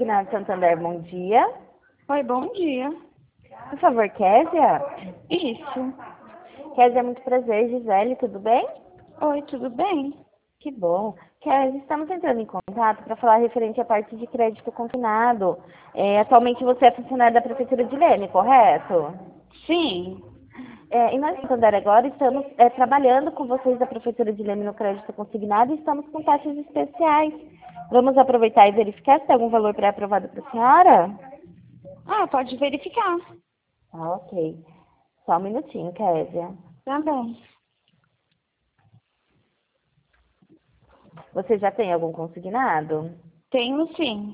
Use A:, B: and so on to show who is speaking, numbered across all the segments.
A: Consignado Santander, bom dia.
B: Oi, bom dia.
A: Por favor, Késia?
B: Isso.
A: Késia, muito prazer. Gisele, tudo bem?
B: Oi, tudo bem?
A: Que bom. Késia, estamos entrando em contato para falar referente à parte de crédito consignado. Atualmente você é funcionário da Prefeitura de Leme, correto?
B: Sim.
A: E nós, em Santander, agora estamos trabalhando com vocês da Prefeitura de Leme no crédito consignado e estamos com taxas especiais. Vamos aproveitar e verificar se tem algum valor pré-aprovado para a senhora?
B: Ah, pode verificar.
A: Ah, ok. Só um minutinho, Késia.
B: Tá bom.
A: Você já tem algum consignado?
B: Tenho sim.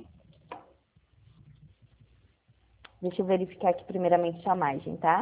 A: Deixa eu verificar aqui primeiramente sua margem, tá?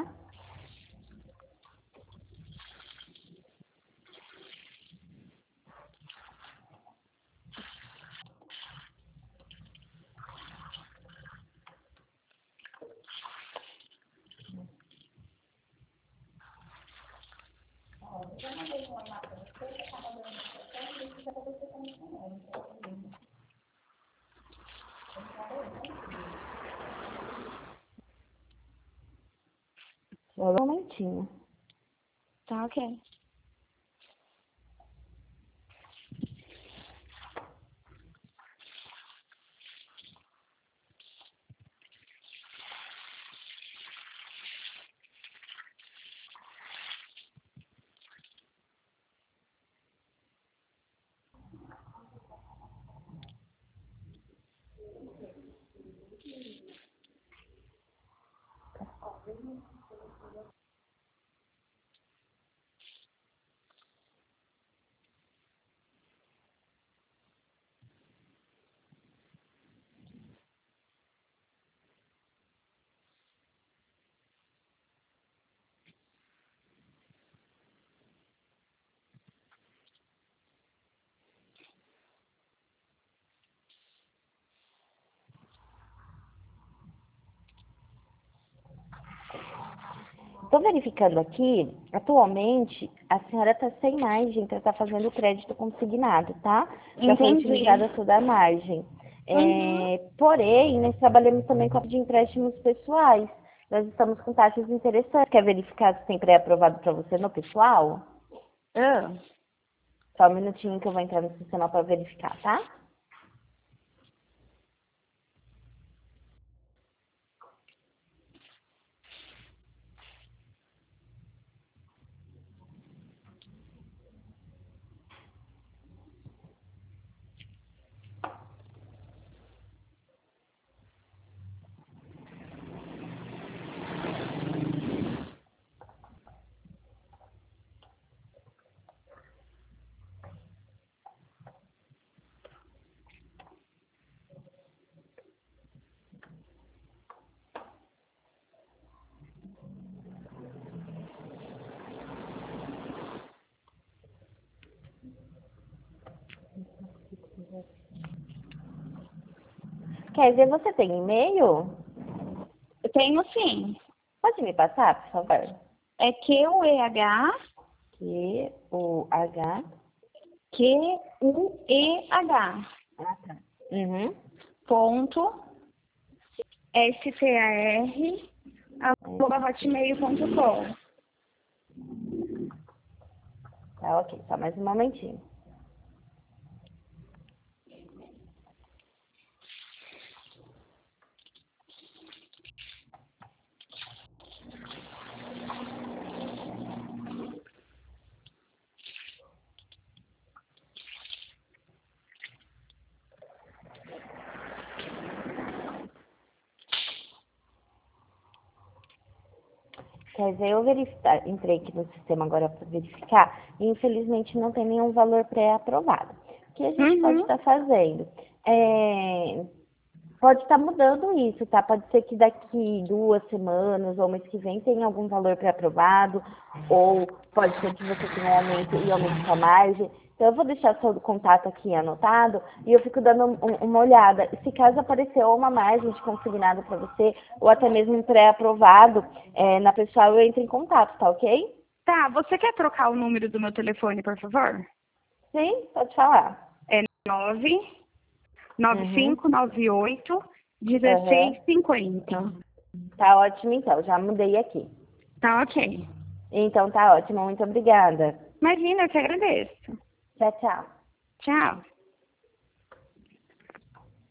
A: Só um momentinho.
B: Tá ok.
A: Estou verificando aqui, atualmente, a senhora está sem margem para estar fazendo crédito consignado, tá? Já foi
B: Entendi.
A: utilizada toda a margem.
B: Uhum.
A: Porém, nós trabalhamos também com a de empréstimos pessoais. Nós estamos com taxas interessantes. Quer verificar se tem pré-aprovado para você no pessoal?
B: Ah,
A: Só um minutinho que eu vou entrar no sistema para verificar, tá? Quer dizer, você tem e-mail?
B: eu tenho sim.
A: Pode me passar, por favor?
B: É QUEH,
A: Q-U-H.
B: QUEH,
A: Ah, tá. Uhum.
B: ponto, STAR, @hotmail.com.
A: Tá, ok. Só mais um momentinho. Quer dizer, eu entrei aqui no sistema agora para verificar e infelizmente não tem nenhum valor pré-aprovado. O que a gente pode
B: Uhum.
A: estar fazendo? Pode estar mudando isso, tá? Pode ser que daqui 2 semanas ou mês que vem tenha algum valor pré-aprovado, ou pode ser que você tenha um aumento e aumente sua margem. Então, eu vou deixar seu contato aqui anotado e eu fico dando uma olhada. E se caso aparecer uma margem de consignado para você, ou até mesmo um pré-aprovado, na pessoal eu entro em contato, tá ok?
B: Tá, você quer trocar o número do meu telefone, por favor?
A: Sim, pode falar.
B: É 9
A: Uhum.
B: 9598 16,50.
A: Tá ótimo, então. Já mudei aqui.
B: Tá ok.
A: Então tá ótimo. Muito obrigada.
B: Imagina, eu que agradeço.
A: Tchau, tchau.
B: Tchau.